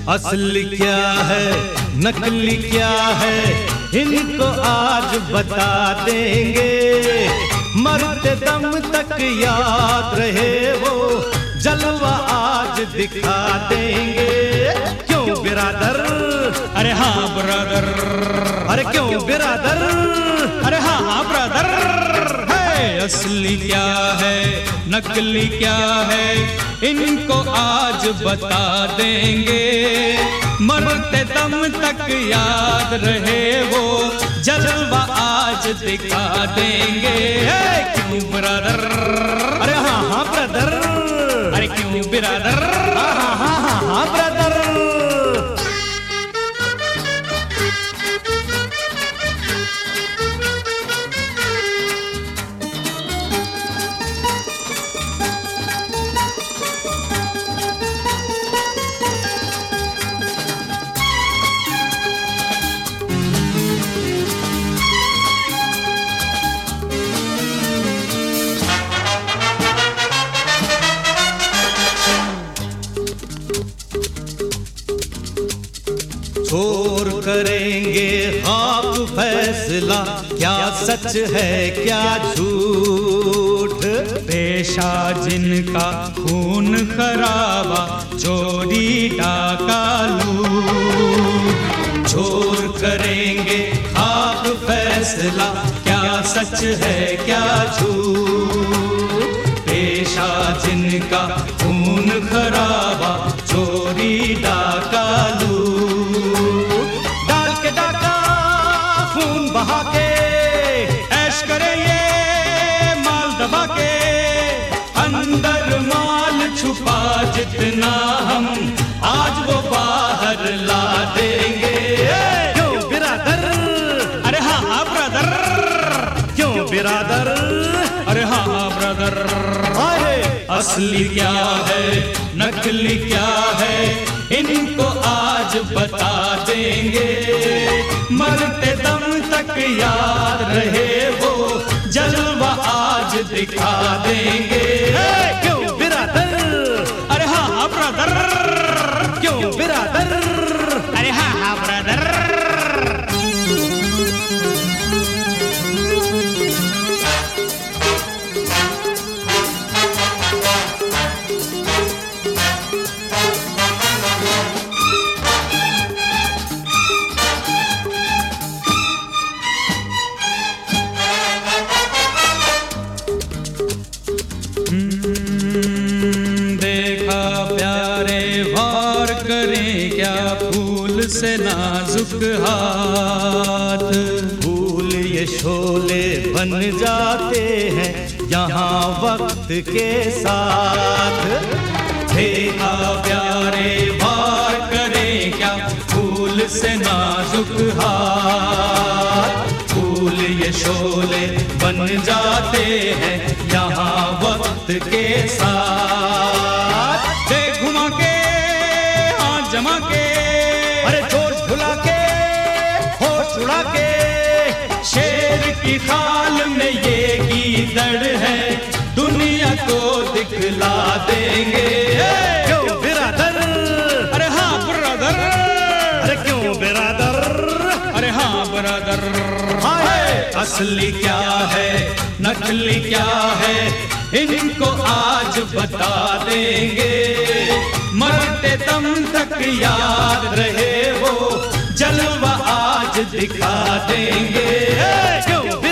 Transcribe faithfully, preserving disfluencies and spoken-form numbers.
असली क्या है नकली क्या है इनको आज बता देंगे। मरते दम तक याद रहे वो जलवा आज दिखा देंगे। क्यों बिरादर? अरे हाँ ब्रदर। अरे क्यों बिरादर? अरे हाँ हाँ ब्रदर। असली क्या है नकली क्या है इनको आज बता देंगे। मरते दम तक याद रहे वो जलवा आज दिखा देंगे। क्यों ब्रदर? अरे हाँ हाँ ब्रदर। अरे क्यों ब्रदर? हाँ हाँ हाँ हाँ ब्रदर। छोर करेंगे आप फैसला क्या सच है क्या झूठ। पेशा जिनका खून खराबा चोरी डाका लूट। छोर करेंगे आप फैसला क्या सच है क्या झूठ। पेशा जिनका खून खराबा चोरी डाका लूट। बहा के ऐश करे ये माल दबा के। अंदर माल छुपा जितना हम आज वो बाहर ला देंगे। क्यों बिरादर? अरे हाँ हाँ ब्रदर। क्यों बिरादर? अरे हाँ हाँ ब्रदर। असली क्या है नकली क्या है इनको आज बता देंगे। मरते दम तक याद रहे वो जलवा आज दिखा देंगे। क्यों बिरादर? अरे हाँ हाँ ब्रदर। क्यों बिरादर? अरे हाँ हाँ ब्रदर। देखा प्यारे वार करें क्या फूल से नाजुक हाथ। फूल ये शोले बन जाते हैं यहाँ वक्त के साथ। देखा प्यारे वार करें क्या फूल से नाजुक हाथ। फूल ये शोले बन जाते हैं यहाँ वक्त के साथ। देख घुमा के हाथ जमा के। अरे जोश भुला के होश उड़ा के। शेर की खाल में ये गीदड़ है दुनिया को दिखला देंगे। क्यों बिरादर? अरे हाँ ब्रदर। अरे क्यों बिरादर? अरे हाँ ब्रदर। असली क्या है नकली क्या है इनको आज बता देंगे। मरते दम तक याद रहे वो जलवा आज दिखा देंगे। क्यों